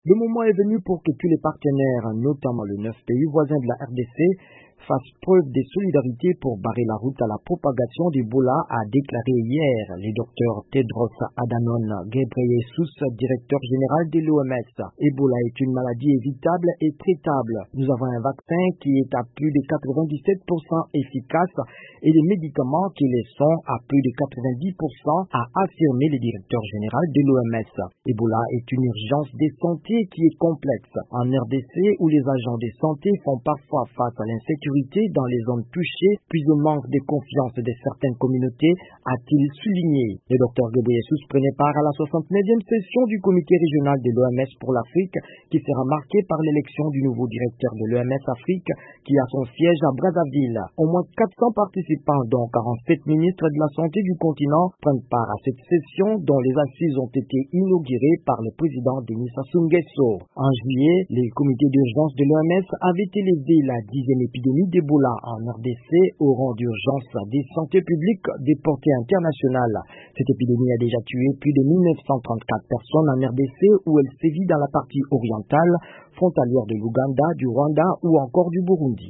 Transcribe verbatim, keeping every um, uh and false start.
Le moment est venu pour que tous les partenaires, notamment les neuf pays voisins de la R D C, fassent preuve de solidarité pour barrer la route à la propagation d'Ebola, a déclaré hier le docteur Tedros Adhanom Ghebreyesus, directeur général de l'O M S. Ebola est une maladie évitable et traitable. Nous avons un vaccin qui est à plus de quatre-vingt-dix-sept pour cent efficace et des médicaments qui le sont à plus de quatre-vingt-dix pour cent, a affirmé le directeur général de l'O M S. Ebola est une urgence de santé qui est complexe. En R D C, où les agents de santé font parfois face à l'insécurité dans les zones touchées, puis au manque de confiance de certaines communautés, a-t-il souligné. Le docteur Ghebreyesus prenait part à la soixante-neuvième session du comité régional de l'O M S pour l'Afrique, qui sera marquée par l'élection du nouveau directeur de l'O M S Afrique, qui a son siège à Brazzaville. Au moins quatre cents participants, dont quarante-sept ministres de la santé du continent, prennent part à cette session dont les assises ont été inaugurées par le président Denis Sassou Nguesso. En juillet, les comités d'urgence de l'O M S avaient élevé la dixième épidémie d'Ebola en R D C au rang d'urgence des santé publique de portée internationale. Cette épidémie a déjà tué plus de mille neuf cent trente-quatre personnes en R D C, où elle sévit dans la partie orientale, frontalière de l'Ouganda, du Rwanda ou encore du Burundi.